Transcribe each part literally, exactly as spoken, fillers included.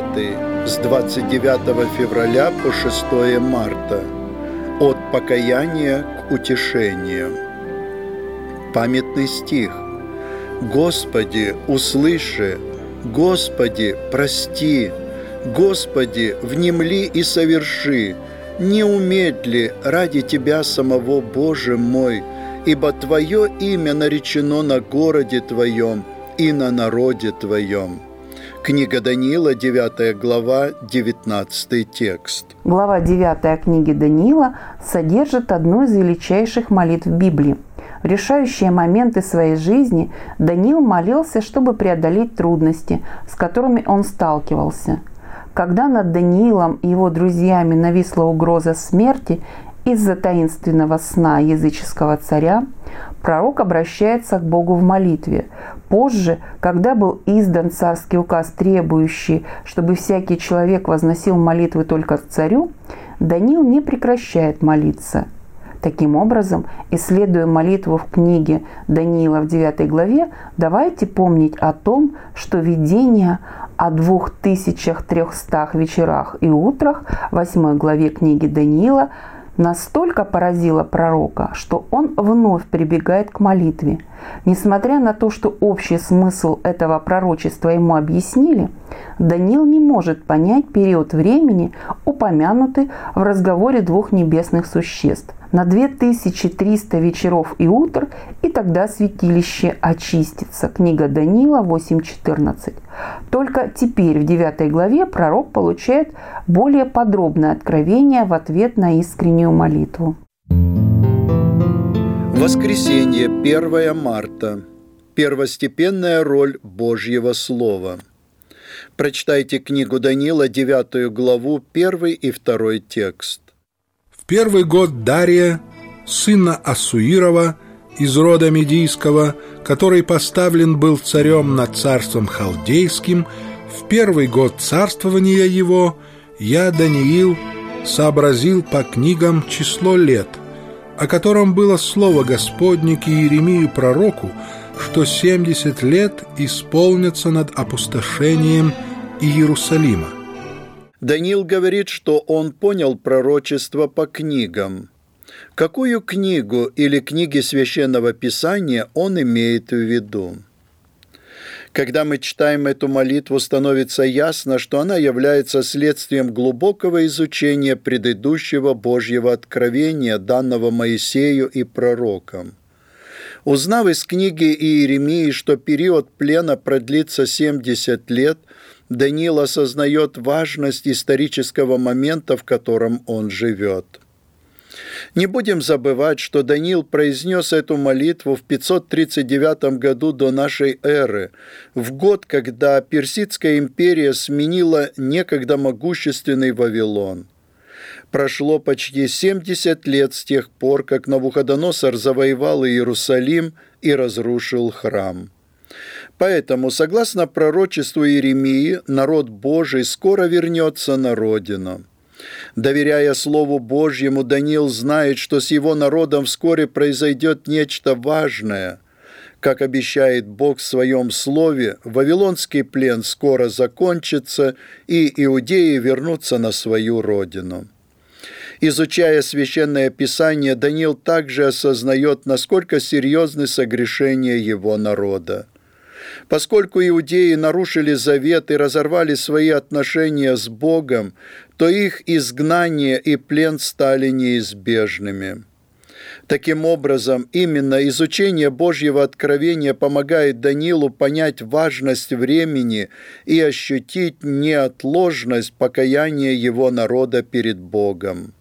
даты с двадцать девятого февраля по шестое марта. От покаяния к утешению. Памятный стих. «Господи, услыши! Господи, прости! Господи, внемли и соверши! Не умедли ради Тебя самого, Боже мой, ибо Твое имя наречено на городе Твоем и на народе Твоем». Книга Даниила, девятая глава, девятнадцатый текст. Глава девятая книги Даниила содержит одну из величайших молитв Библии. В решающие моменты своей жизни Даниил молился, чтобы преодолеть трудности, с которыми он сталкивался. Когда над Даниилом и его друзьями нависла угроза смерти из-за таинственного сна языческого царя, пророк обращается к Богу в молитве. Позже, когда был издан царский указ, требующий, чтобы всякий человек возносил молитвы только к царю, Даниил не прекращает молиться. Таким образом, исследуя молитву в книге Даниила в девятой главе, давайте помнить о том, что видение о двух тысячах трехстах вечерах и утрах в восьмой главе книги Даниила настолько поразило пророка, что он вновь прибегает к молитве. Несмотря на то, что общий смысл этого пророчества ему объяснили, Даниил не может понять период времени, упомянутый в разговоре двух небесных существ. На две тысячи триста вечеров и утр, и тогда святилище очистится. Книга Даниила восемь четырнадцать. Только теперь в девятой главе пророк получает более подробное откровение в ответ на искреннюю молитву. Воскресенье, первое марта. Первостепенная роль Божьего Слова. Прочитайте книгу Даниила, девятую главу, первый и второй текст. В первый год Дария, сына Ассуирова, из рода Медийского, который поставлен был царем над царством Халдейским, в первый год царствования его, я, Даниил, сообразил по книгам число лет, о котором было слово Господне к Иеремию пророку, что семьдесят лет исполнятся над опустошением Иерусалима. Даниил говорит, что он понял пророчество по книгам. Какую книгу или книги Священного Писания он имеет в виду? Когда мы читаем эту молитву, становится ясно, что она является следствием глубокого изучения предыдущего Божьего откровения, данного Моисею и пророкам. Узнав из книги Иеремии, что период плена продлится семьдесят лет, Даниил осознает важность исторического момента, в котором он живет. Не будем забывать, что Даниил произнес эту молитву в пятьсот тридцать девятом году до нашей эры, в год, когда Персидская империя сменила некогда могущественный Вавилон. Прошло почти семьдесят лет с тех пор, как Навуходоносор завоевал Иерусалим и разрушил храм. Поэтому, согласно пророчеству Иеремии, народ Божий скоро вернется на родину. Доверяя Слову Божьему, Даниил знает, что с его народом вскоре произойдет нечто важное. Как обещает Бог в Своем Слове, вавилонский плен скоро закончится, и иудеи вернутся на свою родину. Изучая Священное Писание, Даниил также осознает, насколько серьезны согрешения его народа. Поскольку иудеи нарушили завет и разорвали свои отношения с Богом, то их изгнание и плен стали неизбежными. Таким образом, именно изучение Божьего откровения помогает Даниилу понять важность времени и ощутить неотложность покаяния его народа перед Богом.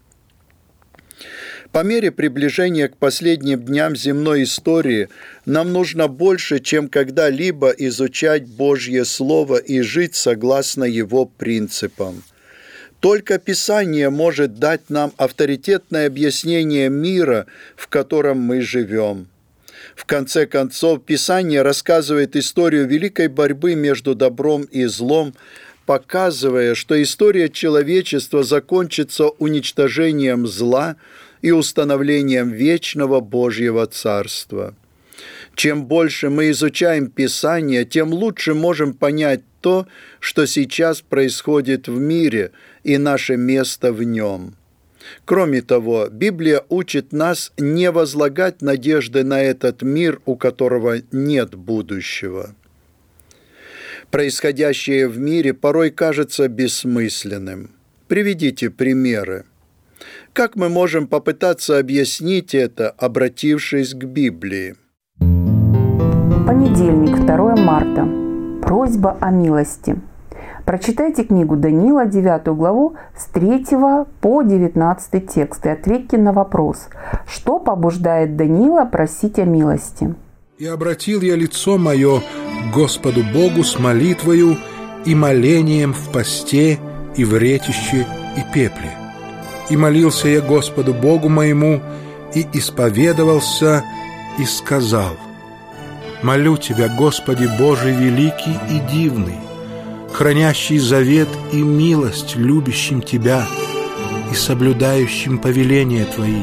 По мере приближения к последним дням земной истории нам нужно больше, чем когда-либо изучать Божье Слово и жить согласно его принципам. Только Писание может дать нам авторитетное объяснение мира, в котором мы живем. В конце концов, Писание рассказывает историю великой борьбы между добром и злом, показывая, что история человечества закончится уничтожением зла и установлением вечного Божьего Царства. Чем больше мы изучаем Писание, тем лучше можем понять то, что сейчас происходит в мире и наше место в нем. Кроме того, Библия учит нас не возлагать надежды на этот мир, у которого нет будущего. Происходящее в мире порой кажется бессмысленным. Приведите примеры. Как мы можем попытаться объяснить это, обратившись к Библии? Понедельник, второе марта. Просьба о милости. Прочитайте книгу Даниила, девятую главу, с третьего по девятнадцатый текст и ответьте на вопрос, что побуждает Даниила просить о милости. «И обратил я лицо мое к Господу Богу с молитвою и молением в посте и в ретище и пепле. И молился я Господу Богу моему, и исповедовался, и сказал: молю Тебя, Господи Божий великий и дивный, хранящий завет и милость любящим Тебя и соблюдающим повеления Твои.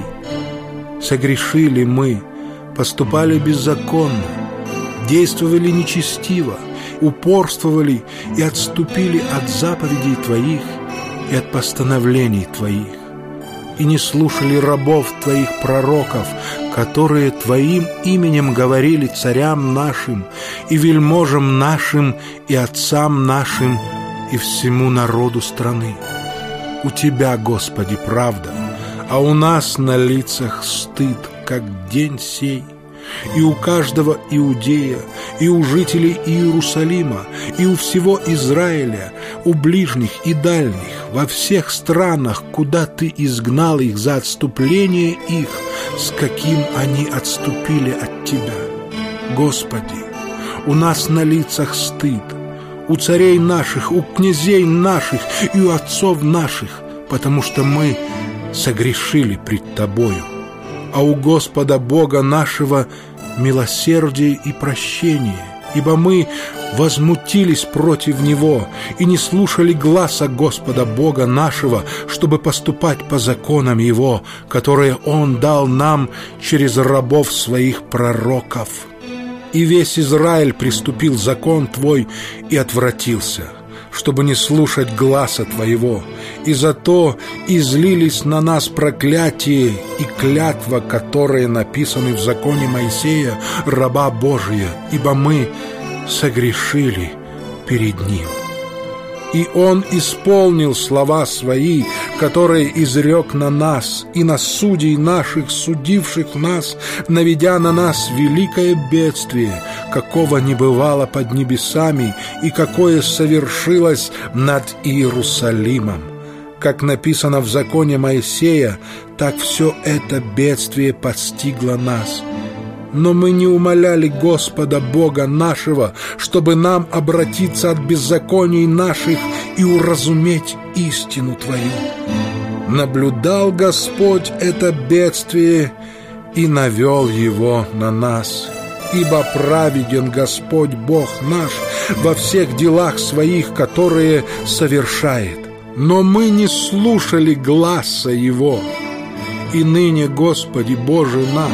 Согрешили мы, поступали беззаконно, действовали нечестиво, упорствовали и отступили от заповедей Твоих и от постановлений Твоих, и не слушали рабов Твоих пророков, которые Твоим именем говорили царям нашим и вельможам нашим и отцам нашим и всему народу страны. У Тебя, Господи, правда, а у нас на лицах стыд, как день сей. И у каждого иудея, и у жителей Иерусалима, и у всего Израиля, у ближних и дальних, во всех странах, куда Ты изгнал их за отступление их, с каким они отступили от Тебя. Господи, у нас на лицах стыд, у царей наших, у князей наших и у отцов наших, потому что мы согрешили пред Тобою. А у Господа Бога нашего милосердие и прощение, ибо мы возмутились против Него и не слушали гласа Господа Бога нашего, чтобы поступать по законам Его, которые Он дал нам через рабов Своих пророков. И весь Израиль приступил закон Твой и отвратился, чтобы не слушать гласа Твоего, и зато излились на нас проклятие и клятва, которые написаны в законе Моисея, раба Божия, ибо мы согрешили перед Ним. И Он исполнил слова Свои, которые изрек на нас и на судей наших, судивших нас, наведя на нас великое бедствие, какого не бывало под небесами и какое совершилось над Иерусалимом. Как написано в законе Моисея, так все это бедствие постигло нас. Но мы не умоляли Господа Бога нашего, чтобы нам обратиться от беззаконий наших и уразуметь истину Твою. Наблюдал Господь это бедствие и навел его на нас. Ибо праведен Господь Бог наш во всех делах Своих, которые совершает. Но мы не слушали гласа Его. И ныне, Господи Боже наш,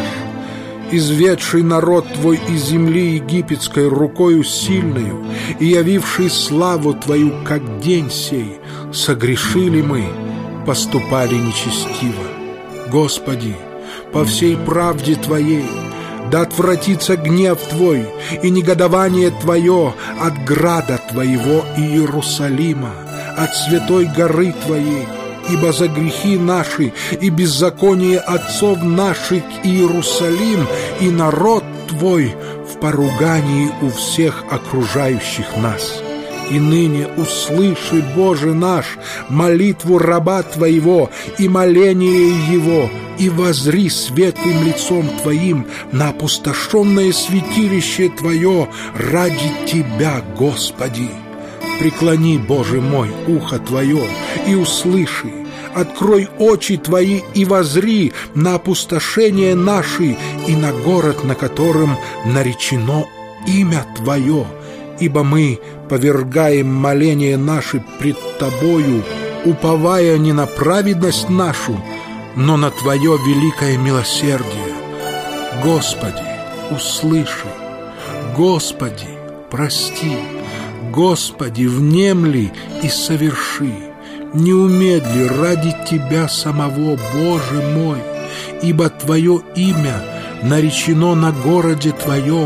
изведший народ Твой из земли египетской рукою сильною и явивший славу Твою, как день сей, согрешили мы, поступали нечестиво. Господи, по всей правде Твоей, да отвратится гнев Твой и негодование Твое от града Твоего Иерусалима, от святой горы Твоей, ибо за грехи наши и беззаконие отцов наших Иерусалим и народ Твой в поругании у всех окружающих нас. И ныне услыши, Боже наш, молитву раба Твоего и моление его, и возри светлым лицом Твоим на опустошенное святилище Твое ради Тебя, Господи. Преклони, Боже мой, ухо Твое и услыши, открой очи Твои и возри на опустошение наши и на город, на котором наречено имя Твое, ибо мы повергаем моления наши пред Тобою, уповая не на праведность нашу, но на Твое великое милосердие. Господи, услыши, Господи, прости, Господи, внемли и соверши. Не умедли ради Тебя самого, Боже мой, ибо Твое имя наречено на городе Твоем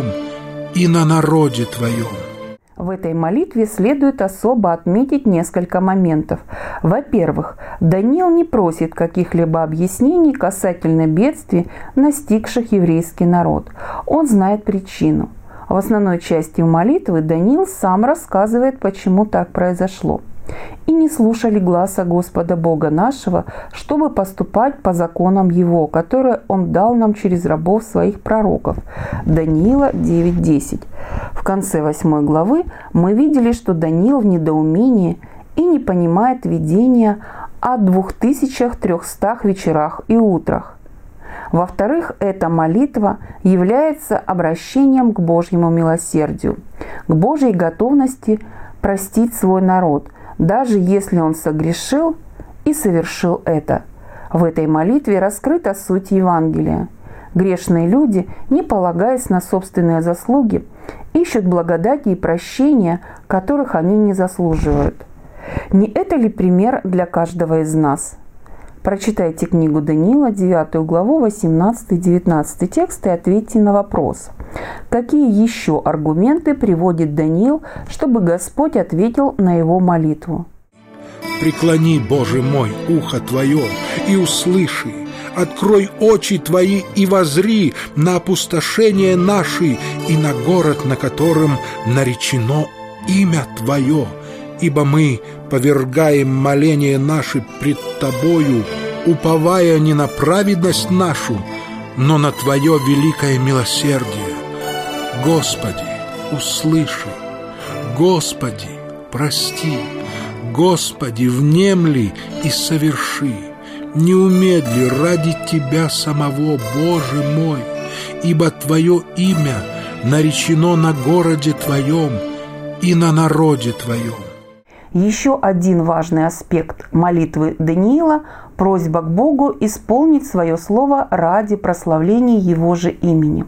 и на народе Твоем». В этой молитве следует особо отметить несколько моментов. Во-первых, Даниил не просит каких-либо объяснений касательно бедствий, настигших еврейский народ. Он знает причину. В основной части молитвы Даниил сам рассказывает, почему так произошло. «И не слушали гласа Господа Бога нашего, чтобы поступать по законам Его, которые Он дал нам через рабов своих пророков». Даниила девять десять. В конце восьмой главы мы видели, что Даниил в недоумении и не понимает видения о двух тысячах трехстах вечерах и утрах. Во-вторых, эта молитва является обращением к Божьему милосердию, к Божьей готовности простить свой народ, даже если он согрешил и совершил это. В этой молитве раскрыта суть Евангелия. Грешные люди, не полагаясь на собственные заслуги, ищут благодати и прощения, которых они не заслуживают. Не это ли пример для каждого из нас? Прочитайте книгу Даниила, девятую главу, восемнадцатый-девятнадцатый текст и ответьте на вопрос. Какие еще аргументы приводит Даниил, чтобы Господь ответил на его молитву? «Преклони, Боже мой, ухо Твое и услыши, открой очи Твои и возри на опустошение наши и на город, на котором наречено имя Твое, ибо мы повергаем моления наши пред Тобою, уповая не на праведность нашу, но на Твое великое милосердие. Господи, услыши, Господи, прости, Господи, внемли и соверши. Не умедли ради Тебя самого, Боже мой, ибо Твое имя наречено на городе Твоем и на народе Твоем». Еще один важный аспект молитвы Даниила – просьба к Богу исполнить свое слово ради прославления Его же имени.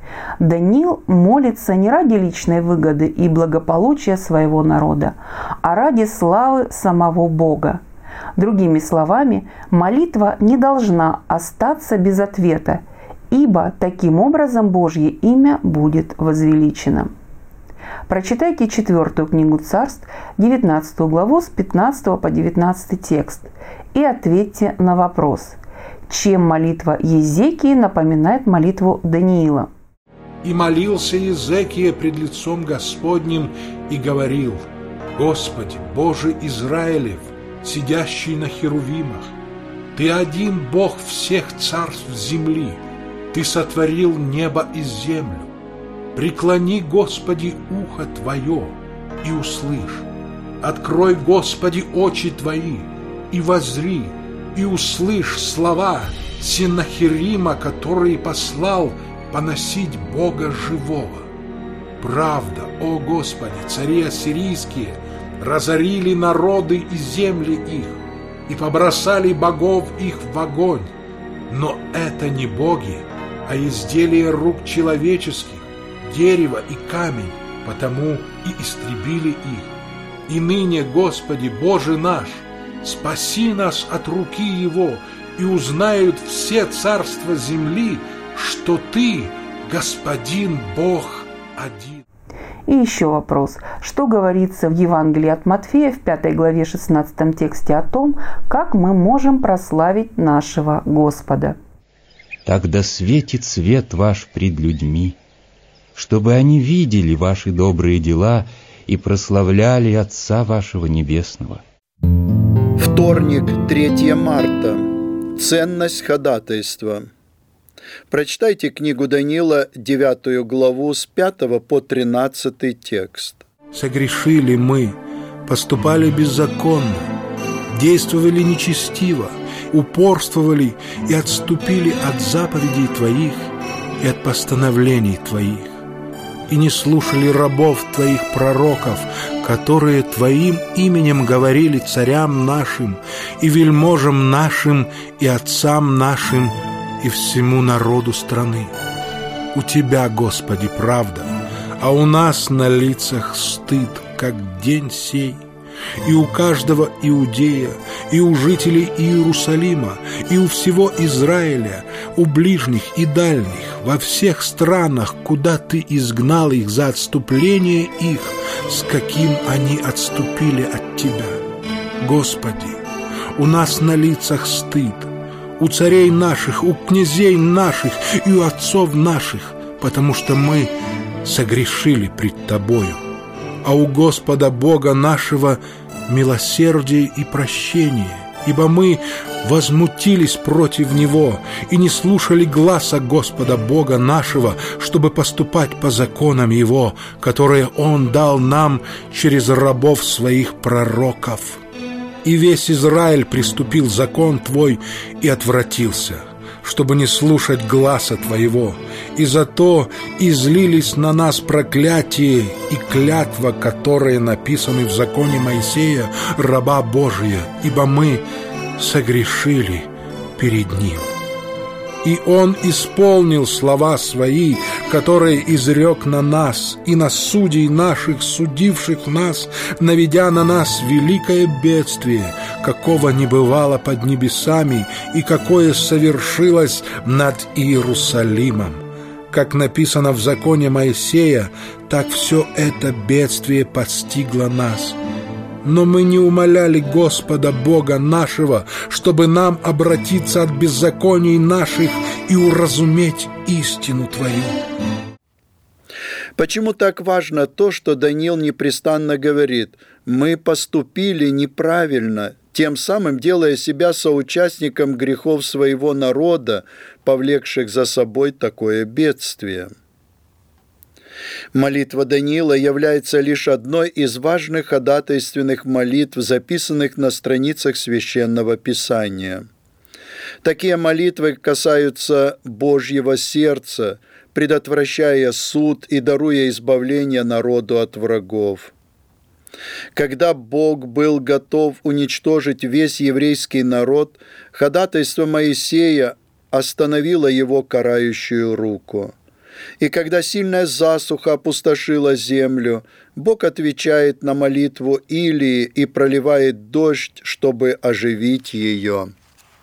Даниил молится не ради личной выгоды и благополучия своего народа, а ради славы самого Бога. Другими словами, молитва не должна остаться без ответа, ибо таким образом Божье имя будет возвеличено. Прочитайте четвертую книгу Царств, девятнадцатую главу с пятнадцатого по девятнадцатый текст и ответьте на вопрос, чем молитва Езекии напоминает молитву Даниила. «И молился Езекия пред лицом Господним и говорил: Господи, Боже Израилев, сидящий на херувимах, Ты один Бог всех царств земли, Ты сотворил небо и землю. Преклони, Господи, ухо Твое и услышь. Открой, Господи, очи Твои и возри, и услышь слова Сеннахерима, который послал поносить Бога живого. Правда, о Господи, цари ассирийские разорили народы и земли их, и побросали богов их в огонь. Но это не боги, а изделия рук человеческих, дерево и камень, потому и истребили их. И ныне, Господи, Боже наш, спаси нас от руки его, и узнают все царства земли, что Ты, Господин Бог один». И еще вопрос. Что говорится в Евангелии от Матфея в пятой главе шестнадцатом тексте о том, как мы можем прославить нашего Господа? «Тогда светит свет ваш пред людьми, чтобы они видели ваши добрые дела и прославляли Отца вашего Небесного». Вторник, третьего марта. Ценность ходатайства. Прочитайте книгу Даниила, девятую главу, с пятого по тринадцатый текст. «Согрешили мы, поступали беззаконно, действовали нечестиво, упорствовали и отступили от заповедей Твоих и от постановлений Твоих, и не слушали рабов Твоих пророков, которые Твоим именем говорили царям нашим и вельможам нашим и отцам нашим и всему народу страны. У Тебя, Господи, правда, а у нас на лицах стыд, как день сей. И у каждого иудея, и у жителей Иерусалима, и у всего Израиля, у ближних и дальних, во всех странах, куда Ты изгнал их за отступление их, с каким они отступили от Тебя. Господи, у нас на лицах стыд, у царей наших, у князей наших и у отцов наших, потому что мы согрешили пред Тобою. А у Господа Бога нашего милосердие и прощение, ибо мы возмутились против Него и не слушали гласа Господа Бога нашего, чтобы поступать по законам Его, которые Он дал нам через рабов Своих пророков. И весь Израиль приступил закон Твой и отвратился, чтобы не слушать гласа Твоего, и зато излились на нас проклятие и клятва, которые написаны в законе Моисея, раба Божия, ибо мы согрешили перед Ним. И Он исполнил слова Свои, которые изрек на нас и на судей наших, судивших нас, наведя на нас великое бедствие, какого не бывало под небесами и какое совершилось над Иерусалимом. Как написано в законе Моисея, так все это бедствие постигло нас. Но мы не умоляли Господа Бога нашего, чтобы нам обратиться от беззаконий наших и уразуметь истину Твою. Почему так важно то, что Даниил непрестанно говорит: «Мы поступили неправильно», тем самым делая себя соучастником грехов своего народа, повлекших за собой такое бедствие? Молитва Даниила является лишь одной из важных ходатайственных молитв, записанных на страницах Священного Писания. Такие молитвы касаются Божьего сердца, предотвращая суд и даруя избавление народу от врагов. Когда Бог был готов уничтожить весь еврейский народ, ходатайство Моисея остановило его карающую руку. И когда сильная засуха опустошила землю, Бог отвечает на молитву Илии и проливает дождь, чтобы оживить ее.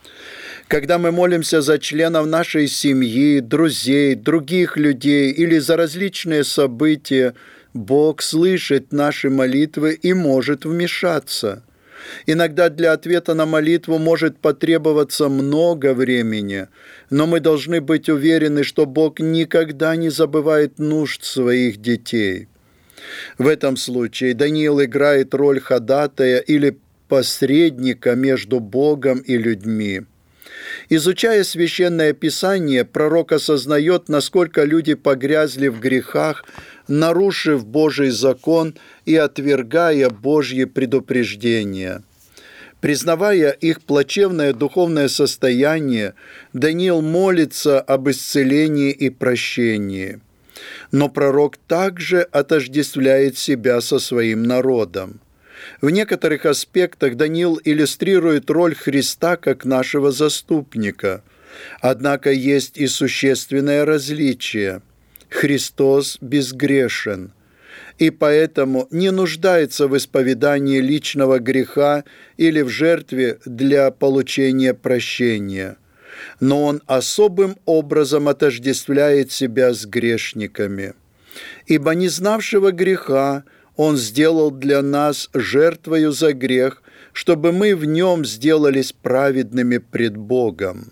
Когда мы молимся за членов нашей семьи, друзей, других людей или за различные события, Бог слышит наши молитвы и может вмешаться. Иногда для ответа на молитву может потребоваться много времени, но мы должны быть уверены, что Бог никогда не забывает нужд своих детей. В этом случае Даниил играет роль ходатая или посредника между Богом и людьми. Изучая Священное Писание, пророк осознает, насколько люди погрязли в грехах, нарушив Божий закон и отвергая Божьи предупреждения. Признавая их плачевное духовное состояние, Даниил молится об исцелении и прощении. Но пророк также отождествляет себя со своим народом. В некоторых аспектах Даниил иллюстрирует роль Христа как нашего заступника. Однако есть и существенное различие. Христос безгрешен, и поэтому не нуждается в исповедании личного греха или в жертве для получения прощения. Но Он особым образом отождествляет себя с грешниками. Ибо не знавшего греха Он сделал для нас жертвою за грех, чтобы мы в Нем сделались праведными пред Богом.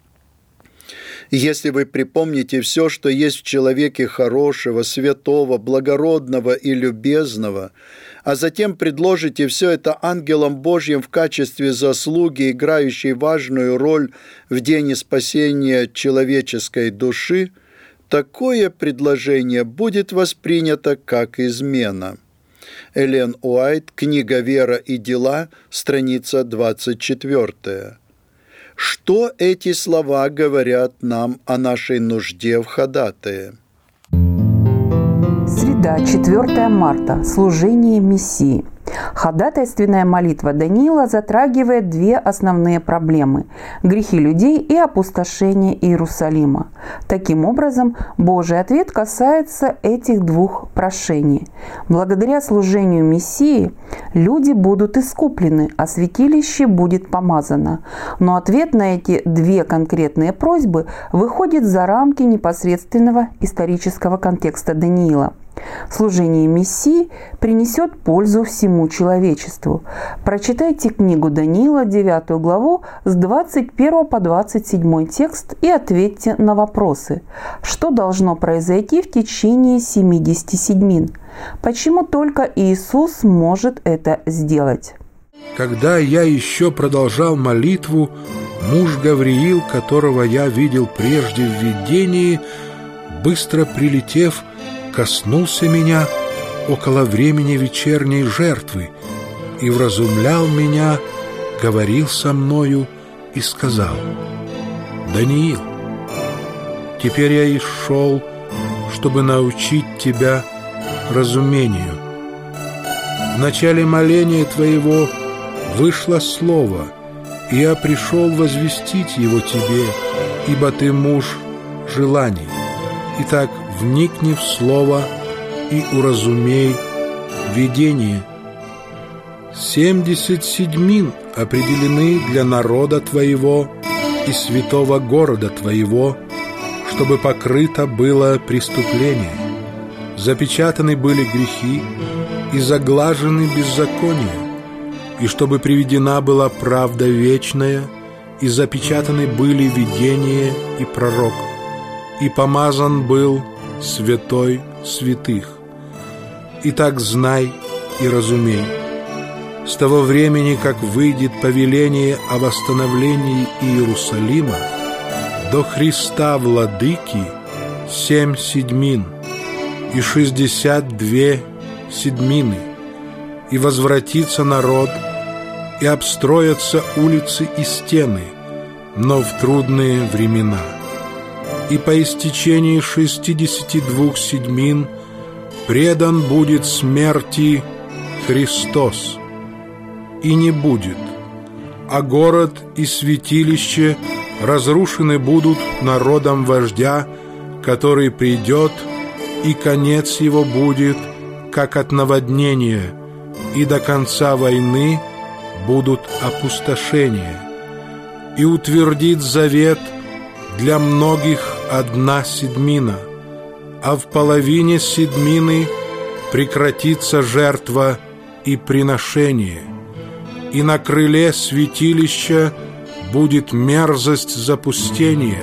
Если вы припомните все, что есть в человеке хорошего, святого, благородного и любезного, а затем предложите все это ангелам Божьим в качестве заслуги, играющей важную роль в день спасения человеческой души, такое предложение будет воспринято как измена. Эллен Уайт, книга «Вера и дела», страница двадцать четвёртая. Что эти слова говорят нам о нашей нужде в ходатае? Среда, четвёртое марта. Служение Мессии. Ходатайственная молитва Даниила затрагивает две основные проблемы – грехи людей и опустошение Иерусалима. Таким образом, Божий ответ касается этих двух прошений. Благодаря служению Мессии люди будут искуплены, а святилище будет помазано. Но ответ на эти две конкретные просьбы выходит за рамки непосредственного исторического контекста Даниила. Служение Мессии принесет пользу всему человечеству. Прочитайте книгу Даниила, девятую главу, с двадцать первого по двадцать седьмой текст и ответьте на вопросы. Что должно произойти в течение семидесяти седмин? Почему только Иисус может это сделать? Когда я еще продолжал молитву, муж Гавриил, которого я видел прежде в видении, быстро прилетев, коснулся меня около времени вечерней жертвы и вразумлял меня, говорил со мною и сказал: «Даниил, теперь я и шел, чтобы научить тебя разумению. В начале моления твоего вышло слово, и я пришел возвестить его тебе, ибо ты муж желаний. Итак, вникни в слово и уразумей видение. Семьдесят седьмин определены для народа твоего и святого города твоего, чтобы покрыто было преступление, запечатаны были грехи и заглажены беззакония, и чтобы приведена была правда вечная, и запечатаны были видение и пророк, и помазан был святой святых. Итак, знай и разумей. С того времени, как выйдет повеление о восстановлении Иерусалима, до Христа Владыки семь седьмин и шестьдесят две седьмины, и возвратится народ, и обстроятся улицы и стены, но в трудные времена. И по истечении шестидесяти двух седьмин предан будет смерти Христос, и не будет, а город и святилище разрушены будут народом вождя, который придет, и конец его будет, как от наводнения, и до конца войны будут опустошения, и утвердит завет для многих одна седьмина, а в половине седьмины прекратится жертва и приношение, и на крыле святилища будет мерзость запустения,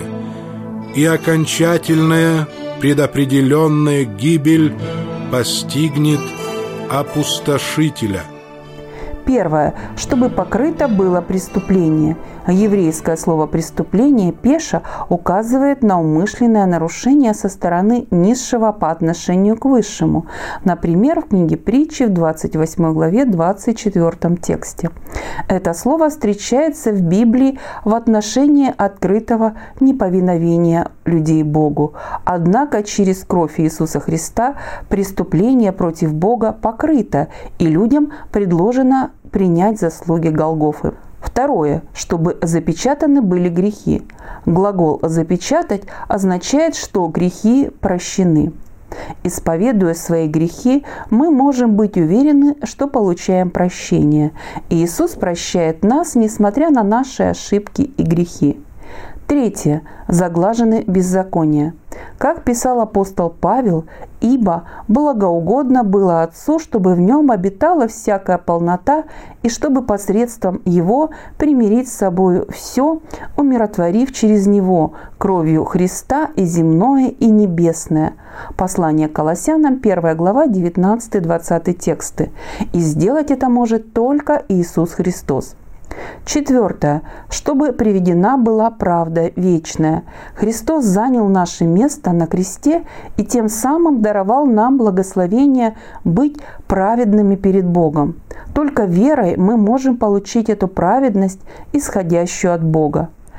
и окончательная предопределенная гибель постигнет опустошителя». Первое. Чтобы покрыто было преступление. Еврейское слово «преступление» пеша указывает на умышленное нарушение со стороны низшего по отношению к высшему. Например, в книге Притчи в двадцать восьмой главе двадцать четвёртом тексте. Это слово встречается в Библии в отношении открытого неповиновения людей Богу. Однако через кровь Иисуса Христа преступление против Бога покрыто, и людям предложено принять заслуги Голгофы. Второе. Чтобы запечатаны были грехи. Глагол «запечатать» означает, что грехи прощены. Исповедуя свои грехи, мы можем быть уверены, что получаем прощение. И Иисус прощает нас, несмотря на наши ошибки и грехи. Третье. Заглажены беззакония. Как писал апостол Павел: «Ибо благоугодно было Отцу, чтобы в нем обитала всякая полнота, и чтобы посредством его примирить с собою все, умиротворив через него кровью Христа и земное, и небесное». Послание к Колоссянам, первая глава, девятнадцатый-двадцатый тексты. И сделать это может только Иисус Христос. Четвертое. Чтобы приведена была правда вечная. Христос занял наше место на кресте и тем самым даровал нам благословение быть праведными перед Богом. Только верой мы можем получить эту праведность, исходящую от Бога.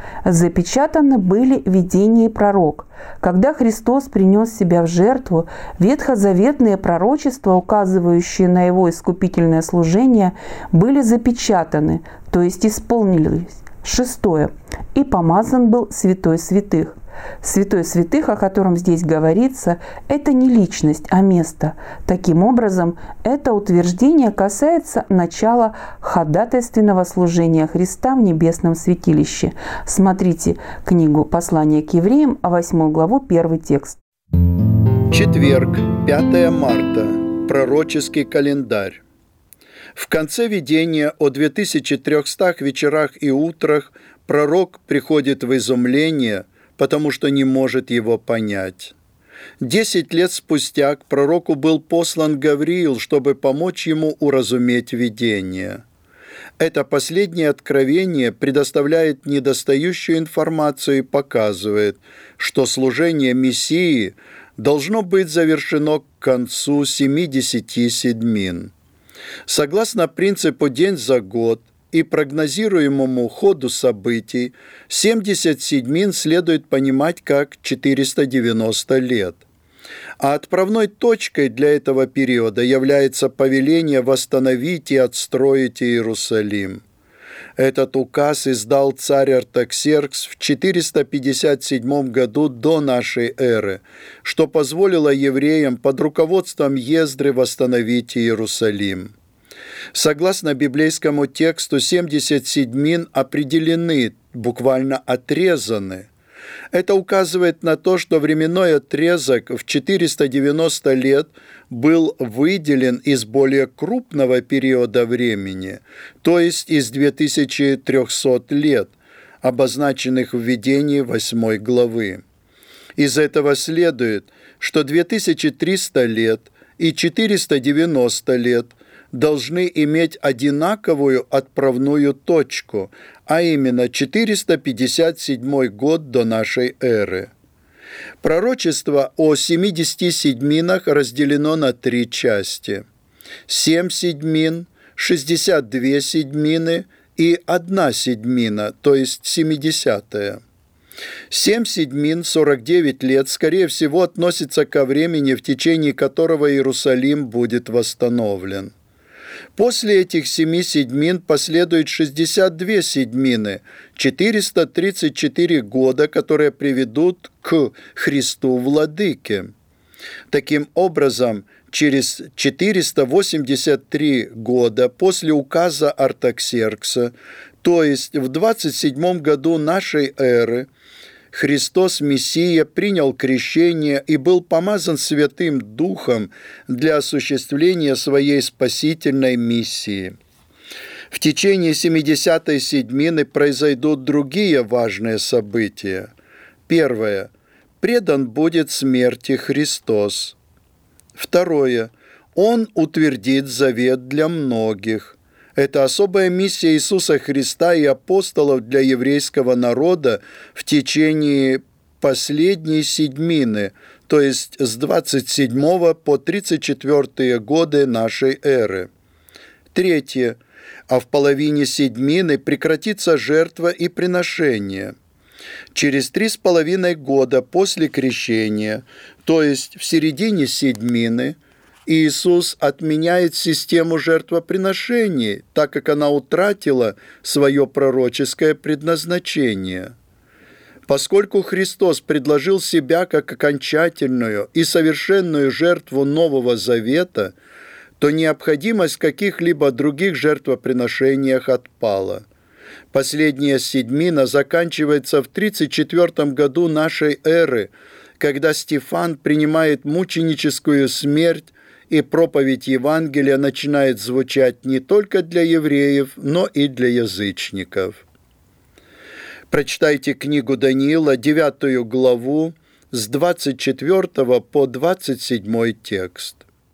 запечатаны были видение и пророк. Когда Христос принес себя в жертву, ветхозаветные пророчества, указывающие на его искупительное служение, были запечатаны, то есть исполнились. Шестое. И помазан был святой святых. Святой святых, о котором здесь говорится, это не личность, а место. Таким образом, это утверждение касается начала ходатайственного служения Христа в небесном святилище. Смотрите книгу «Послание к евреям», восьмую главу, первый текст. Четверг, пятое марта. Пророческий календарь. В конце видения о двух тысячах трёхстах вечерах и утрах пророк приходит в изумление, потому что не может его понять. Десять лет спустя к пророку был послан Гавриил, чтобы помочь ему уразуметь видение. Это последнее откровение предоставляет недостающую информацию и показывает, что служение Мессии должно быть завершено к концу семидесяти седмин. Согласно принципу «день за год» и прогнозируемому ходу событий, семьдесят седьмин следует понимать как четыреста девяносто лет. А отправной точкой для этого периода является повеление восстановить и отстроить Иерусалим. Этот указ издал царь Артаксеркс в четыреста пятьдесят седьмом году до нашей эры, что позволило евреям под руководством Ездры восстановить Иерусалим. Согласно библейскому тексту, семьдесят седьмин определены, буквально отрезаны. Это указывает на то, что временной отрезок в четыреста девяносто лет был выделен из более крупного периода времени, то есть из двух тысяч трёхсот лет, обозначенных в видении восьмой главы. Из этого следует, что две тысячи триста лет и четыреста девяносто лет должны иметь одинаковую отправную точку, а именно четыреста пятьдесят седьмой год до нашей эры. Пророчество о семидесяти седьминах разделено на три части. Семь седьмин, шестьдесят две седьмины и одна седьмина, то есть семидесятая. Семь седьмин, сорок девять лет, скорее всего, относится ко времени, в течение которого Иерусалим будет восстановлен. После этих семи седьмин последует шестьдесят две седьмины, четыреста тридцать четыре года, которые приведут к Христу Владыке. Таким образом, через четыреста восемьдесят три года после указа Артаксеркса, то есть в двадцать седьмом году нашей эры, Христос Мессия принял крещение и был помазан Святым Духом для осуществления своей спасительной миссии. В течение семидесятой седьмины произойдут другие важные события. Первое. Предан будет смерти Христос. Второе. Он утвердит завет для многих. Это особая миссия Иисуса Христа и апостолов для еврейского народа в течение последней седьмины, то есть с двадцать седьмого по тридцать четвёртые годы нашей эры. Третье. А в половине седьмины прекратится жертва и приношение. Через три с половиной года после крещения, то есть в середине седьмины, Иисус отменяет систему жертвоприношений, так как она утратила свое пророческое предназначение. Поскольку Христос предложил себя как окончательную и совершенную жертву Нового Завета, то необходимость в каких-либо других жертвоприношениях отпала. Последняя седьмина заканчивается в тридцать четвёртом году нашей эры, когда Стефан принимает мученическую смерть, и проповедь Евангелия начинает звучать не только для евреев, но и для язычников. Прочитайте книгу Даниила, девятую главу, с двадцать четвёртого по двадцать седьмой текст.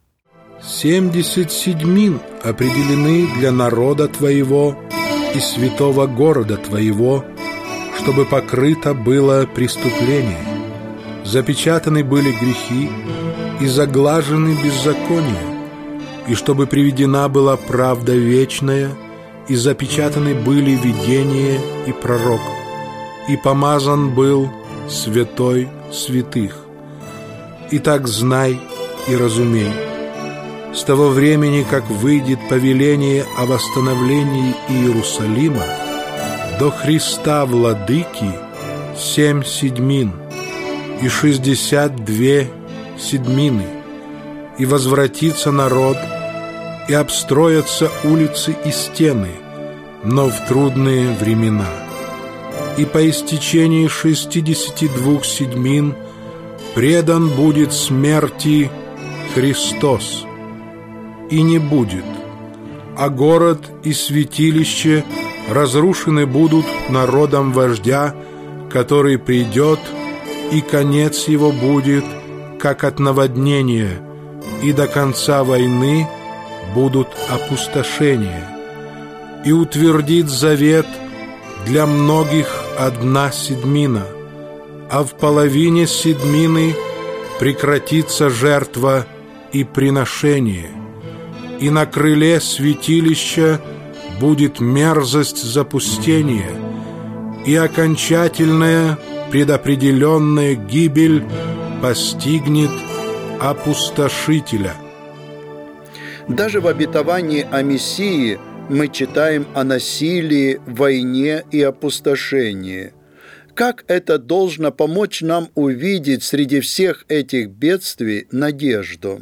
«Семьдесят седьмин определены для народа твоего и святого города твоего, чтобы покрыто было преступление. Запечатаны были грехи, и заглажены беззакония, и чтобы приведена была правда вечная, и запечатаны были видения и пророк. и помазан был святой святых. Итак, знай и разумей, с того времени, как выйдет повеление о восстановлении Иерусалима, до Христа Владыки семь седьмин и шестьдесят две седьмины, и возвратится народ, и обстроятся улицы и стены, но в трудные времена. И по истечении шестидесяти двух седьмин предан будет смерти Христос, и не будет, а город и святилище разрушены будут народом вождя, который придет, и конец его будет, как от наводнения, и до конца войны будут опустошения. И утвердит завет для многих одна седьмина, а в половине седьмины прекратится жертва и приношение, и на крыле святилища будет мерзость запустения, и окончательная предопределенная гибель постигнет опустошителя. Даже в обетовании о Мессии мы читаем о насилии, войне и опустошении. Как это должно помочь нам увидеть среди всех этих бедствий надежду?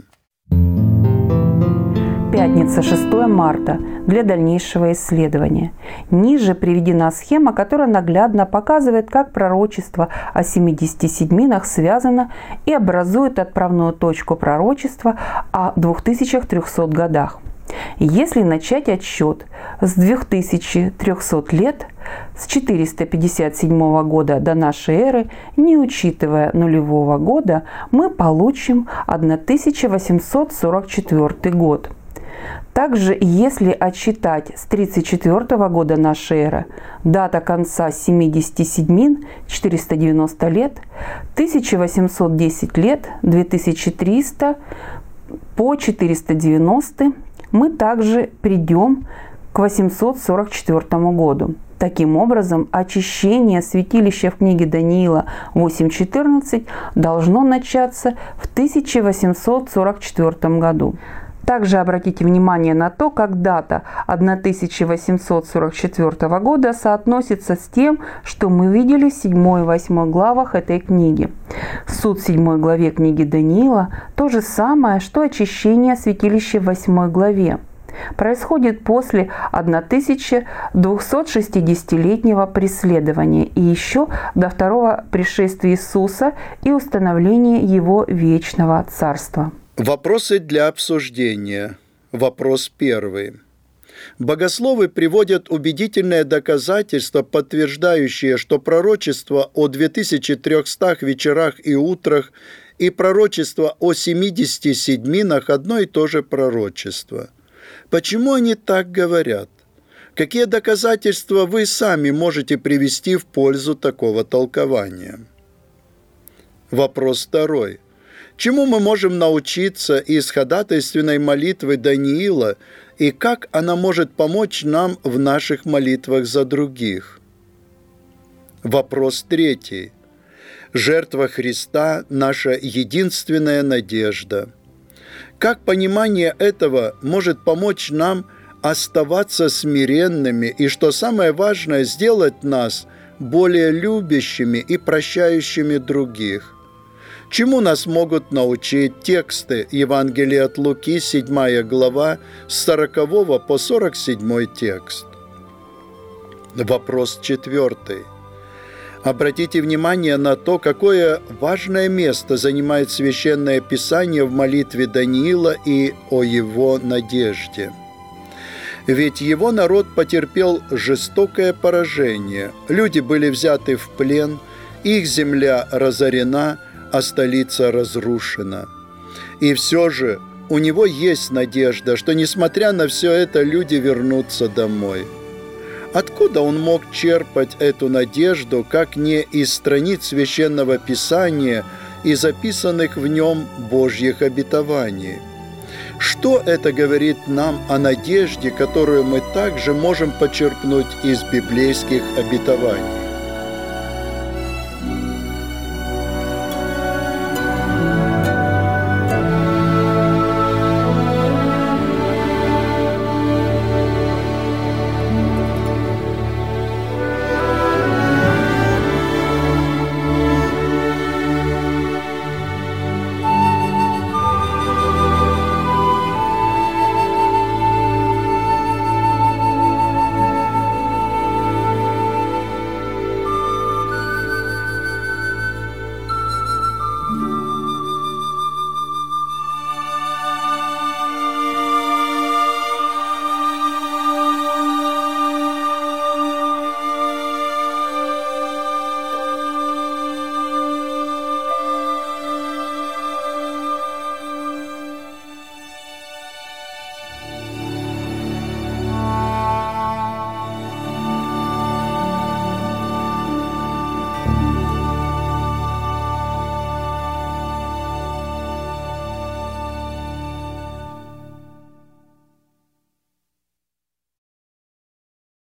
Пятница, шестое марта, для дальнейшего исследования. Ниже приведена схема, которая наглядно показывает, как пророчество о семидесяти седьминах связано и образует отправную точку пророчества о двух тысячах трёхсот годах. Если начать отсчет с двух тысяч трёхсот лет, с четыреста пятьдесят седьмого года до нашей эры, не учитывая нулевого года, мы получим тысяча восемьсот сорок четвёртый год. Также, если отсчитать с тридцать четвёртого года нашей эры, дата конца семидесяти седьмин, четыреста девяносто лет, тысяча восемьсот десять лет, две тысячи триста по четыреста девяностый, мы также придем к восемьсот сорок четвёртому году. Таким образом, очищение святилища в книге Даниила восемь четырнадцать должно начаться в тысяча восемьсот сорок четвёртом году. Также обратите внимание на то, как дата тысяча восемьсот сорок четвёртого года соотносится с тем, что мы видели в седьмой и восьмой главах этой книги. Суд в седьмой главе книги Даниила – то же самое, что очищение святилища в восьмой главе. Происходит после тысяча двухсотшестидесятилетнего преследования и еще до второго пришествия Иисуса и установления Его вечного царства. Вопросы для обсуждения. Вопрос первый. Богословы приводят убедительное доказательство, подтверждающее, что пророчество о двух тысячах трёхстах вечерах и утрах и пророчество о семидесяти седьминах одно и то же пророчество. Почему они так говорят? Какие доказательства вы сами можете привести в пользу такого толкования? Вопрос второй. Чему мы можем научиться из ходатайственной молитвы Даниила и как она может помочь нам в наших молитвах за других? Вопрос третий. Жертва Христа – наша единственная надежда. Как понимание этого может помочь нам оставаться смиренными и, что самое важное, сделать нас более любящими и прощающими других? Чему нас могут научить тексты Евангелия от Луки, седьмая глава, с сорокового по сорок седьмой текст? Вопрос четвертый. Обратите внимание на то, какое важное место занимает Священное Писание в молитве Даниила и о его надежде. Ведь его народ потерпел жестокое поражение, люди были взяты в плен, их земля разорена, а столица разрушена. И все же у него есть надежда, что, несмотря на все это, люди вернутся домой. Откуда он мог черпать эту надежду, как не из страниц Священного Писания и записанных в нем Божьих обетований? Что это говорит нам о надежде, которую мы также можем почерпнуть из библейских обетований?